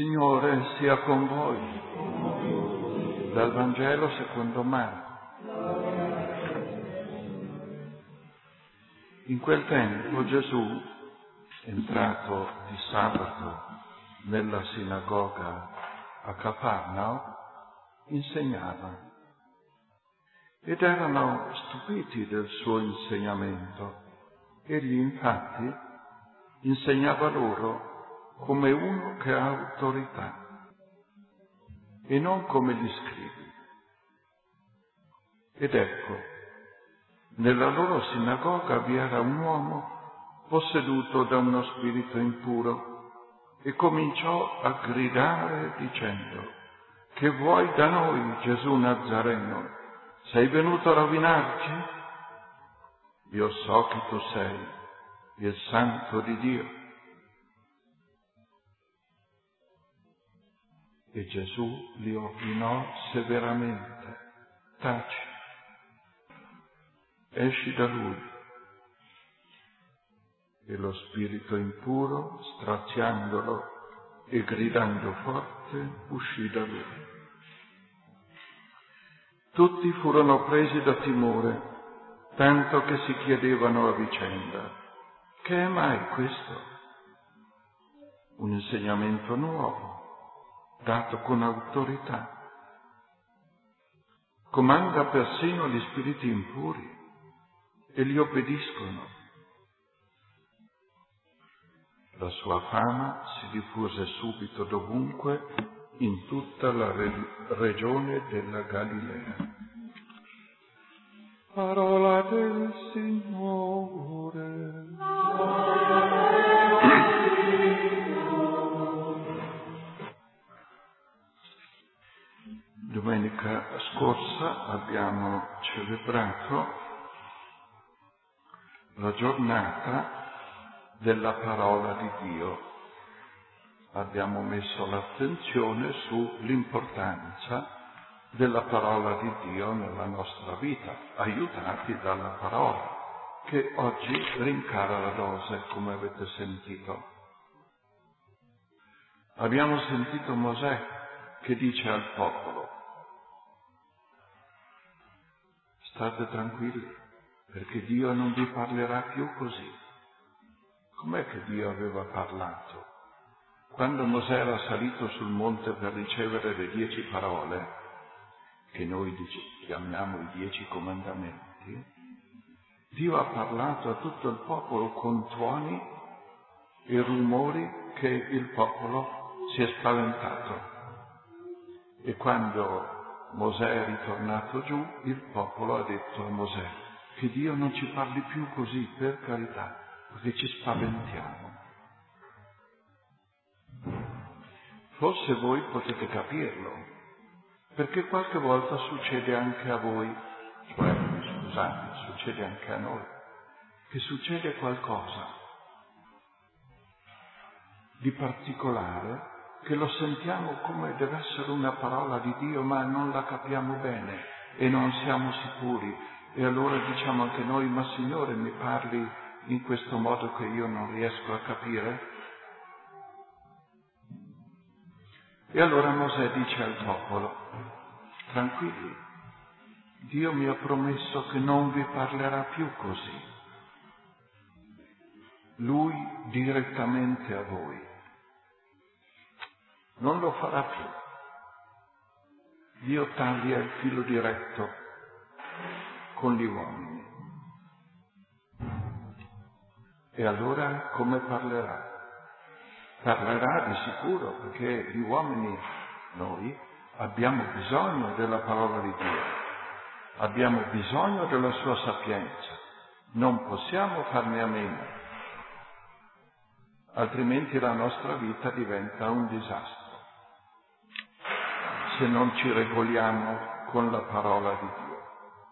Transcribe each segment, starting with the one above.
Signore sia con voi. Dal Vangelo secondo Marco. In quel tempo Gesù, entrato di sabato nella sinagoga a Cafarnao, insegnava. Ed erano stupiti del suo insegnamento. Egli infatti insegnava loro come uno che ha autorità e non come gli scribi. Ed ecco, nella loro sinagoga vi era un uomo posseduto da uno spirito impuro e cominciò a gridare dicendo: che vuoi da noi, Gesù Nazareno? Sei venuto a rovinarci? Io so chi tu sei, il Santo di Dio. E Gesù li ordinò severamente: taci, esci da lui. E lo spirito impuro, straziandolo e gridando forte, uscì da lui. Tutti furono presi da timore, tanto che si chiedevano a vicenda: che è mai questo? Un insegnamento nuovo, dato con autorità. Comanda persino gli spiriti impuri e gli obbediscono. La sua fama si diffuse subito dovunque in tutta la regione della Galilea. Parola del Signore. Domenica scorsa abbiamo celebrato la giornata della parola di Dio. Abbiamo messo l'attenzione sull'importanza della parola di Dio nella nostra vita, aiutati dalla parola, che oggi rincara la dose, come avete sentito. Abbiamo sentito Mosè che dice al popolo: state tranquilli, perché Dio non vi parlerà più così. Com'è che Dio aveva parlato? Quando Mosè era salito sul monte per ricevere le 10 parole, che noi chiamiamo i 10 comandamenti, Dio ha parlato a tutto il popolo con tuoni e rumori che il popolo si è spaventato. E quando Mosè è ritornato giù, il popolo ha detto a Mosè: che Dio non ci parli più così, per carità, perché ci spaventiamo. Forse voi potete capirlo, perché qualche volta succede anche a voi, succede anche a noi, che succede qualcosa di particolare, che lo sentiamo come deve essere una parola di Dio, ma non la capiamo bene e non siamo sicuri. E allora diciamo anche noi: ma Signore, mi parli in questo modo che io non riesco a capire? E allora Mosè dice al popolo: tranquilli, Dio mi ha promesso che non vi parlerà più così. Lui direttamente a voi non lo farà più. Dio taglia il filo diretto con gli uomini. E allora come parlerà? Parlerà di sicuro, perché gli uomini, noi, abbiamo bisogno della parola di Dio, abbiamo bisogno della sua sapienza, non possiamo farne a meno, altrimenti la nostra vita diventa un disastro se non ci regoliamo con la parola di Dio.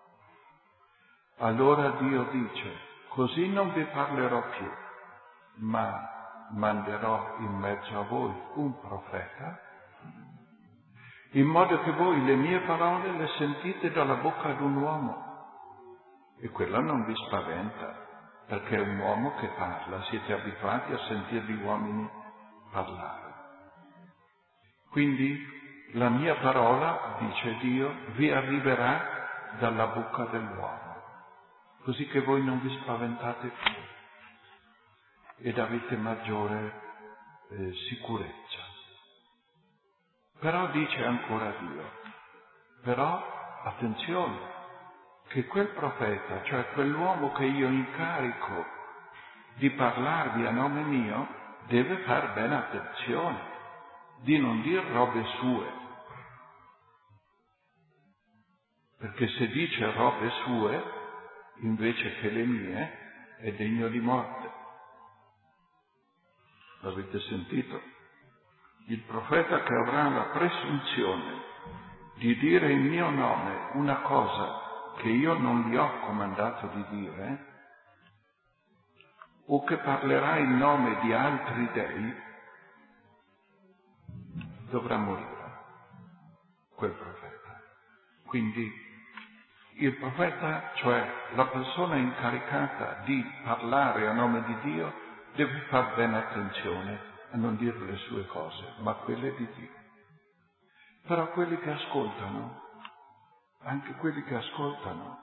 Allora Dio dice: così non vi parlerò più, ma manderò in mezzo a voi un profeta, in modo che voi le mie parole le sentite dalla bocca di un uomo. E quella non vi spaventa, perché è un uomo che parla, siete abituati a sentire gli uomini parlare. Quindi la mia parola, dice Dio, vi arriverà dalla bocca dell'uomo, così che voi non vi spaventate più ed avete maggiore sicurezza. Però dice ancora Dio, però attenzione, che quel profeta, cioè quell'uomo che io incarico di parlarvi a nome mio, deve far bene attenzione di non dir robe sue, perché se dice robe sue invece che le mie è degno di morte. L'avete sentito? Il profeta che avrà la presunzione di dire in mio nome una cosa che io non gli ho comandato di dire, o che parlerà in nome di altri dei, dovrà morire quel profeta. Quindi il profeta, cioè la persona incaricata di parlare a nome di Dio, deve far bene attenzione a non dire le sue cose, ma quelle di Dio. Però quelli che ascoltano, anche quelli che ascoltano,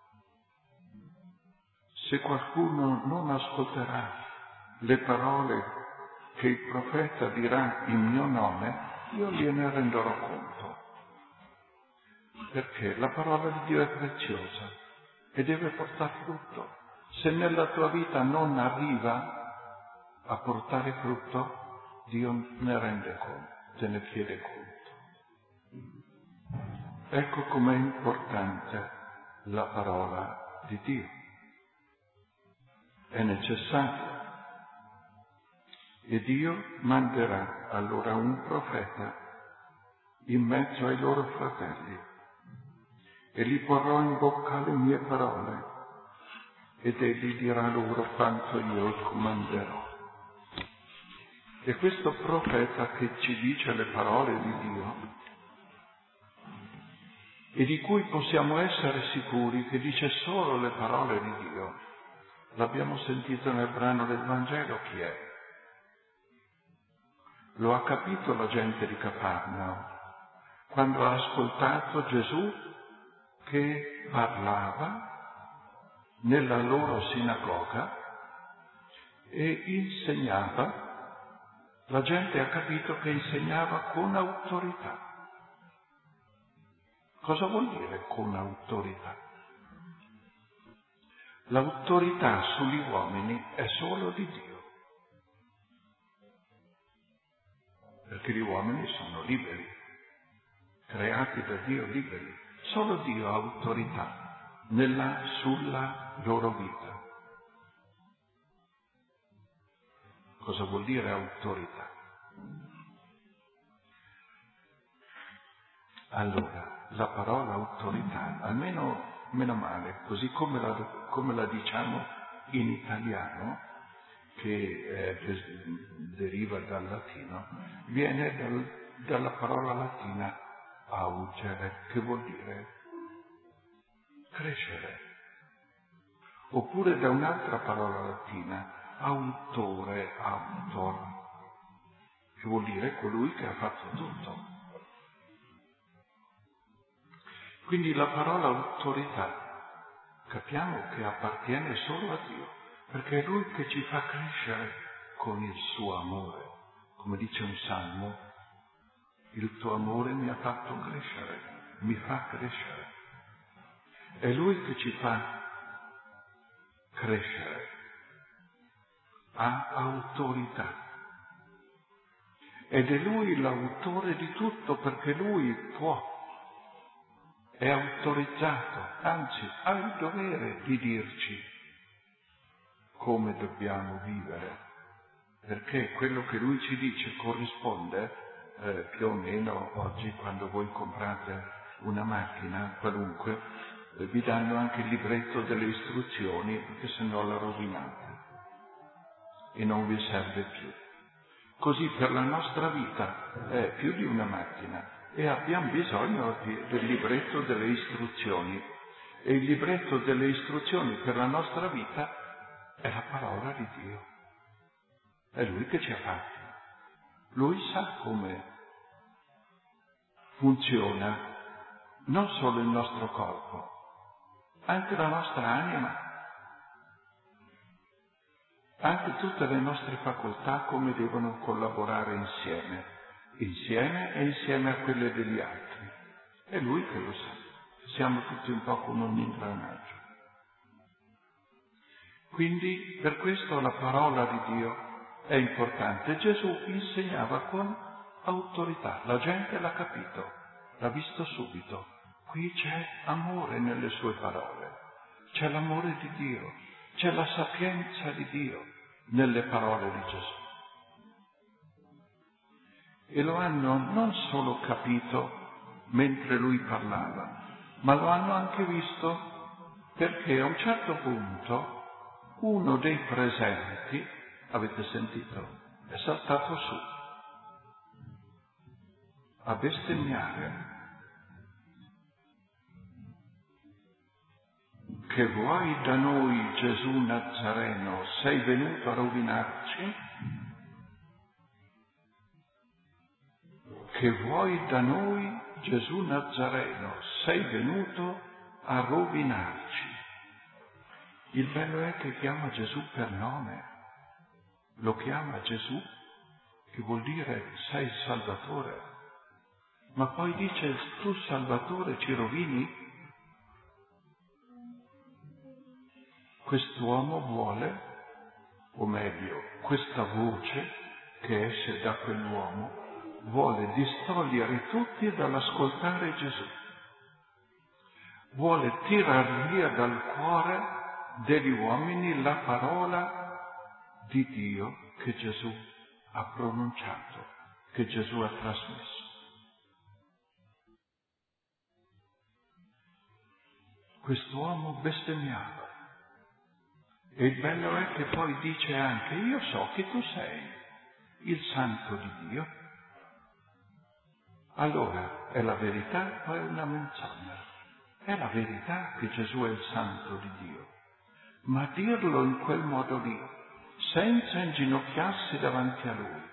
se qualcuno non ascolterà le parole che il profeta dirà in mio nome, io gliene renderò conto. Perché la parola di Dio è preziosa e deve portare frutto. Se nella tua vita non arriva a portare frutto, Dio ne rende conto, te ne chiede conto. Ecco com'è importante la parola di Dio. È necessaria. E Dio manderà allora un profeta in mezzo ai loro fratelli e gli porrò in bocca le mie parole ed egli dirà loro quanto io comanderò. E questo profeta che ci dice le parole di Dio e di cui possiamo essere sicuri che dice solo le parole di Dio, l'abbiamo sentito nel brano del Vangelo, chi è? Lo ha capito la gente di Cafarnao quando ha ascoltato Gesù che parlava nella loro sinagoga e insegnava. La gente ha capito che insegnava con autorità. Cosa vuol dire con autorità? L'autorità sugli uomini è solo di Dio, perché gli uomini sono liberi, creati da Dio liberi. Solo Dio ha autorità sulla loro vita. Cosa vuol dire autorità? Allora, la parola autorità, almeno meno male, così come la diciamo in italiano, che deriva dal latino, viene dalla parola latina augere, che vuol dire crescere, oppure da un'altra parola latina, autore, autor, che vuol dire colui che ha fatto tutto. Quindi la parola autorità capiamo che appartiene solo a Dio, perché è Lui che ci fa crescere con il suo amore. Come dice un salmo, il tuo amore mi ha fatto crescere, mi fa crescere. È Lui che ci fa crescere, ha autorità. Ed è Lui l'autore di tutto, perché Lui può. È autorizzato, anzi ha il dovere di dirci come dobbiamo vivere, perché quello che Lui ci dice corrisponde più o meno oggi quando voi comprate una macchina qualunque, vi danno anche il libretto delle istruzioni, perché se no la rovinate e non vi serve più. Così per la nostra vita è più di una macchina. E abbiamo bisogno del libretto delle istruzioni. E il libretto delle istruzioni per la nostra vita è la parola di Dio. È Lui che ci ha fatti. Lui sa come funziona non solo il nostro corpo, anche la nostra anima, anche tutte le nostre facoltà come devono collaborare insieme e insieme a quelle degli altri. È Lui che lo sa. Siamo tutti un po' come un ingranaggio. Quindi per questo la parola di Dio è importante. Gesù insegnava con autorità, la gente l'ha capito, l'ha visto subito. Qui c'è amore nelle sue parole, c'è l'amore di Dio, c'è la sapienza di Dio nelle parole di Gesù. E lo hanno non solo capito mentre lui parlava, ma lo hanno anche visto perché a un certo punto uno dei presenti, avete sentito, è saltato su a bestemmiare. Che vuoi da noi, Gesù Nazareno, sei venuto a rovinarci? Che vuoi da noi, Gesù Nazareno, sei venuto a rovinarci? Il bello è che chiama Gesù per nome, lo chiama Gesù, che vuol dire sei il Salvatore, ma poi dice tu Salvatore ci rovini? Quest'uomo vuole, o meglio, questa voce che esce da quell'uomo, vuole distogliere tutti dall'ascoltare Gesù. Vuole tirar via dal cuore degli uomini la parola di Dio che Gesù ha pronunciato, che Gesù ha trasmesso. Quest'uomo bestemmiava. E il bello è che poi dice anche, io so che tu sei il santo di Dio. Allora, è la verità o è una menzogna? È la verità che Gesù è il santo di Dio. Ma dirlo in quel modo lì, senza inginocchiarsi davanti a Lui,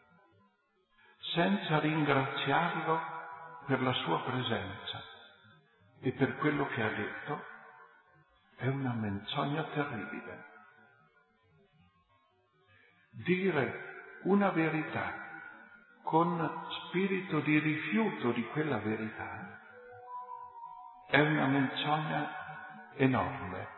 senza ringraziarlo per la sua presenza e per quello che ha detto, è una menzogna terribile. Dire una verità con spirito di rifiuto di quella verità è una menzogna enorme,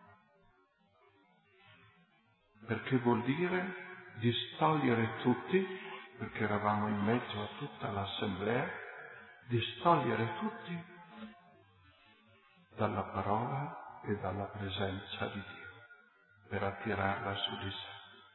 perché vuol dire distogliere tutti, perché eravamo in mezzo a tutta l'assemblea, distogliere tutti dalla parola e dalla presenza di Dio, per attirarla su di sé.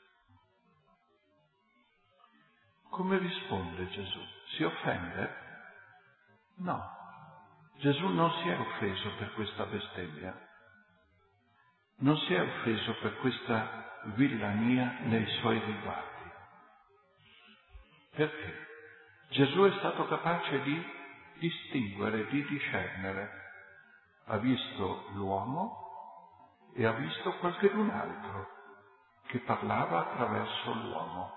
Come risponde Gesù? Si offende? No. Gesù non si è offeso per questa bestemmia, non si è offeso per questa villania nei suoi riguardi. Perché? Gesù è stato capace di distinguere, di discernere. Ha visto l'uomo e ha visto qualcun altro che parlava attraverso l'uomo.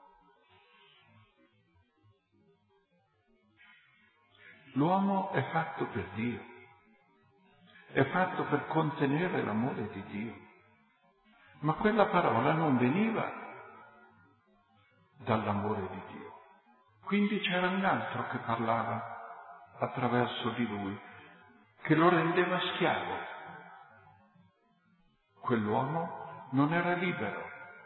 L'uomo è fatto per Dio, è fatto per contenere l'amore di Dio, ma quella parola non veniva dall'amore di Dio. Quindi c'era un altro che parlava attraverso di lui, che lo rendeva schiavo. Quell'uomo non era libero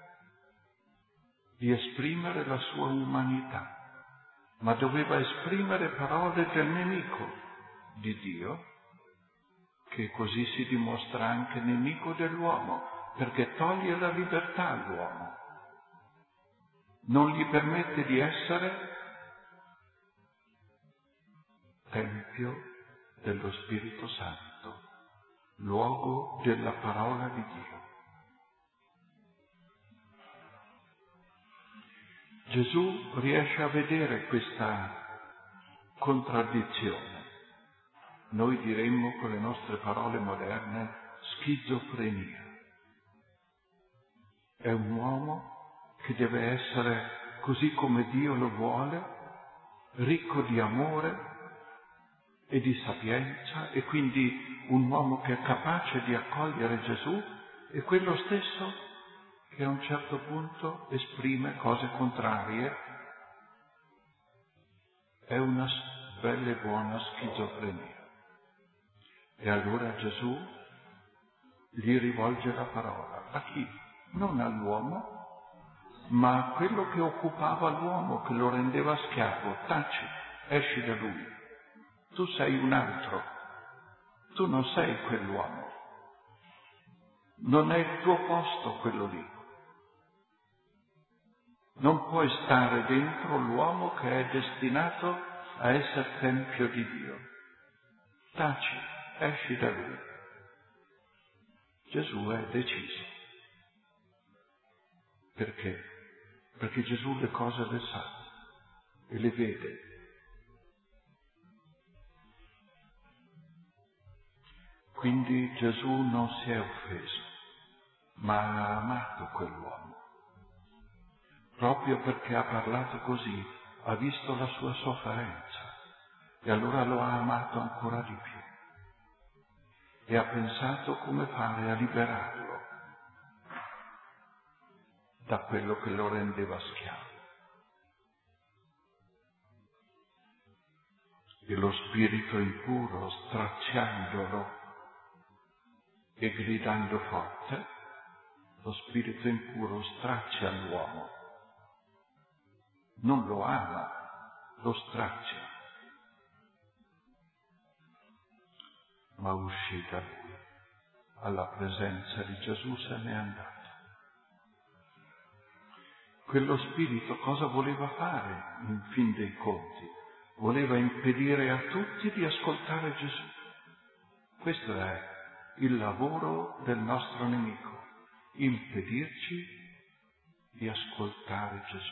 di esprimere la sua umanità, ma doveva esprimere parole del nemico di Dio, che così si dimostra anche nemico dell'uomo, perché toglie la libertà all'uomo, non gli permette di essere tempio dello Spirito Santo, luogo della parola di Dio. Gesù riesce a vedere questa contraddizione. Noi diremmo con le nostre parole moderne schizofrenia. È un uomo che deve essere così come Dio lo vuole, ricco di amore, e di sapienza, e quindi un uomo che è capace di accogliere Gesù, e quello stesso che a un certo punto esprime cose contrarie. È una bella e buona schizofrenia. E allora Gesù gli rivolge la parola. A chi? Non all'uomo, ma a quello che occupava l'uomo, che lo rendeva schiavo. Taci, esci da lui. Tu sei un altro. Tu non sei quell'uomo. Non è il tuo posto quello lì. Non puoi stare dentro l'uomo che è destinato a essere tempio di Dio. Taci, esci da lui. Gesù è deciso. Perché? Perché Gesù le cose le sa e le vede. Quindi Gesù non si è offeso, ma ha amato quell'uomo. Proprio perché ha parlato così, ha visto la sua sofferenza e allora lo ha amato ancora di più. E ha pensato come fare a liberarlo da quello che lo rendeva schiavo. E lo spirito impuro, stracciandolo e gridando forte, lo spirito impuro straccia l'uomo. Non lo ama, lo straccia. Ma uscì da lui, alla presenza di Gesù se n'è andato. Quello spirito cosa voleva fare in fin dei conti? Voleva impedire a tutti di ascoltare Gesù. Questo è il lavoro del nostro nemico, impedirci di ascoltare Gesù.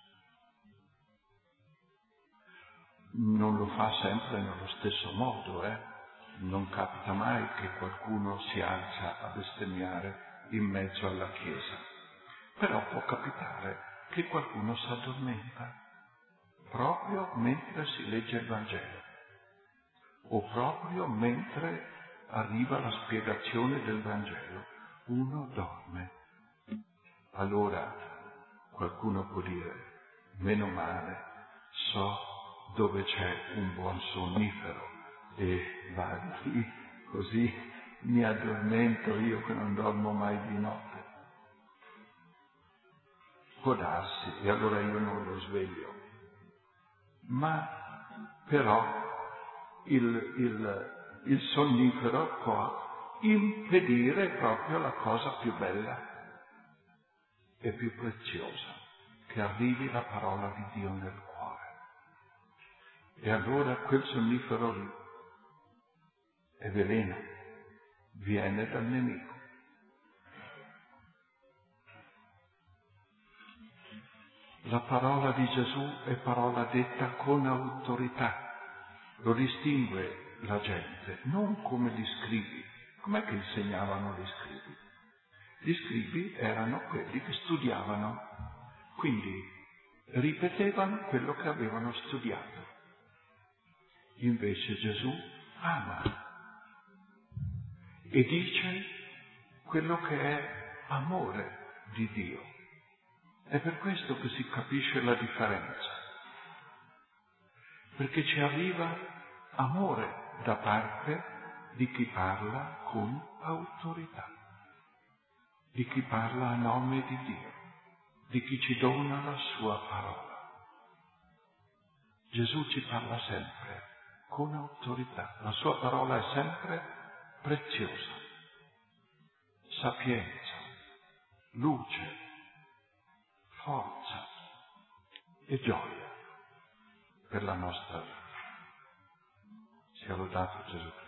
Non lo fa sempre nello stesso modo, Non capita mai che qualcuno si alza a bestemmiare in mezzo alla Chiesa. Però può capitare che qualcuno si addormenta proprio mentre si legge il Vangelo o proprio mentre arriva la spiegazione del Vangelo. Uno dorme. Allora qualcuno può dire: meno male, so dove c'è un buon sonnifero e vado lì, così mi addormento io che non dormo mai di notte. Può darsi, e allora io non lo sveglio. Ma però il sonnifero può impedire proprio la cosa più bella e più preziosa, che arrivi la parola di Dio nel cuore. E allora quel sonnifero lì è veleno, viene dal nemico. La parola di Gesù è parola detta con autorità, lo distingue la gente, non come gli scribi. Com'è che insegnavano gli scribi? Gli scribi erano quelli che studiavano, quindi ripetevano quello che avevano studiato. Invece Gesù ama e dice quello che è amore di Dio. È per questo che si capisce la differenza, perché ci arriva amore da parte di chi parla con autorità, di chi parla a nome di Dio, di chi ci dona la sua parola. Gesù ci parla sempre con autorità, la sua parola è sempre preziosa, sapienza, luce, forza e gioia per la nostra vita. Sia lodato Gesù Cristo.